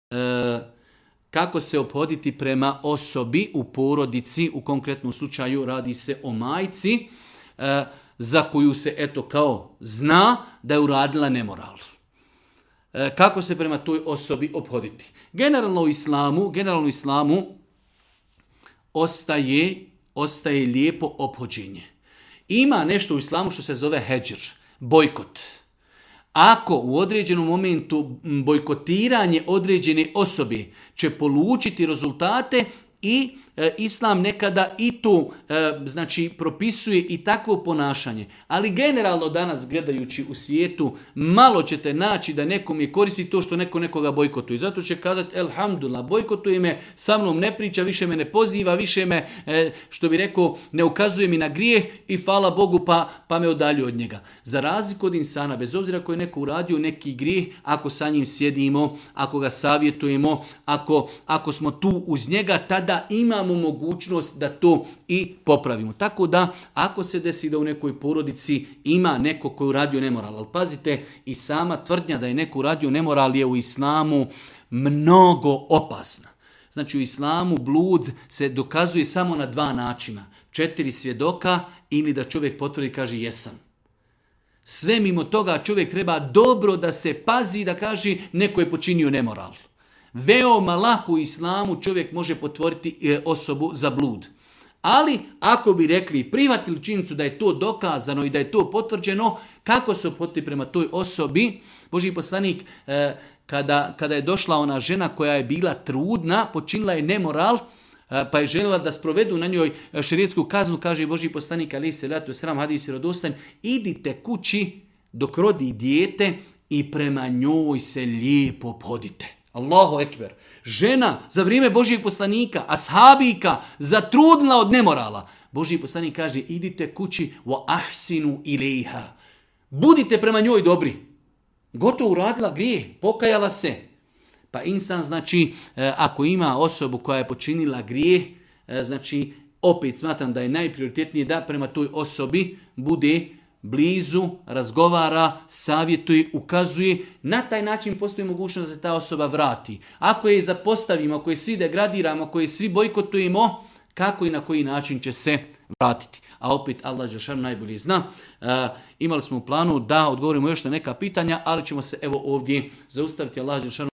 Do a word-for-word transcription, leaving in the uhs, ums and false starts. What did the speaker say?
e, kako se ophoditi prema osobi u porodici, u konkretnom slučaju radi se o majci, e, za koju se eto kao zna da je uradila nemoral. E, kako se prema toj osobi ophoditi? Generalno u islamu, generalno u islamu ostaje, ostaje lijepo ophođenje. Ima nešto u islamu što se zove hedžr, bojkot. Ako u određenom momentu bojkotiranje određene osobe će polučiti rezultate i e, islam nekada i to e, znači propisuje i takvo ponašanje. Ali generalno danas gledajući u svijetu malo ćete naći da nekom je koristi to što neko nekoga bojkotuje. Zato će kazati elhamdulillah, bojkotuje me, sa mnom ne priča, više me ne poziva, više me e, što bi rekao ne ukazuje mi na grijeh i hvala Bogu pa, pa me odaljuje od njega. Za razliku od insana, bez obzira koji je neko uradio neki grijeh, ako sa njim sjedimo, ako ga savjetujemo, ako, ako smo tu uz njega, tada imamo mogućnost da to i popravimo. Tako da, ako se desi da u nekoj porodici ima neko koji je uradio nemoral, ali pazite, i sama tvrdnja da je neko uradio nemoral je u islamu mnogo opasna. Znači u islamu blud se dokazuje samo na dva načina. Četiri svjedoka ili da čovjek potvrdi i kaže jesam. Sve mimo toga čovjek treba dobro da se pazi da kaže neko je počinio nemoral. Veoma lako u islamu čovjek može potvoriti osobu za blud. Ali ako bi rekli i prihvatili činjenicu da je to dokazano i da je to potvrđeno, kako se ophoditi prema toj osobi? Božji poslanik kada, kada je došla ona žena koja je bila trudna, počinila je nemoral, pa je željela da sprovedu na njoj šerijetsku kaznu, kaže Božji poslanik alejhi selatu vesselam, hadis je vjerodostojan, idite kući dok rodi dijete i prema njoj se lijepo ophodite. Allahu ekber. Žena za vrijeme Božjeg poslanika, ashabika, zatrudnila od nemorala. Božji poslanik kaže idite kući wa ahsinu ilejha. Budite prema njoj dobri. Gotovo uradila grijeh, pokajala se. Pa insan znači ako ima osobu koja je počinila grijeh, znači opet smatram da je najprioritetnije da prema toj osobi bude blizu, razgovara, savjetuje, ukazuje. Na taj način postoji mogućnost da se ta osoba vrati. Ako je zapostavimo, ako je svi degradiramo, ako je svi bojkotujemo, kako i na koji način će se vratiti. A opet Allah dželešanu najbolje zna. E, imali smo u planu da odgovorimo još na neka pitanja, ali ćemo se evo ovdje zaustaviti. Allah dželešanu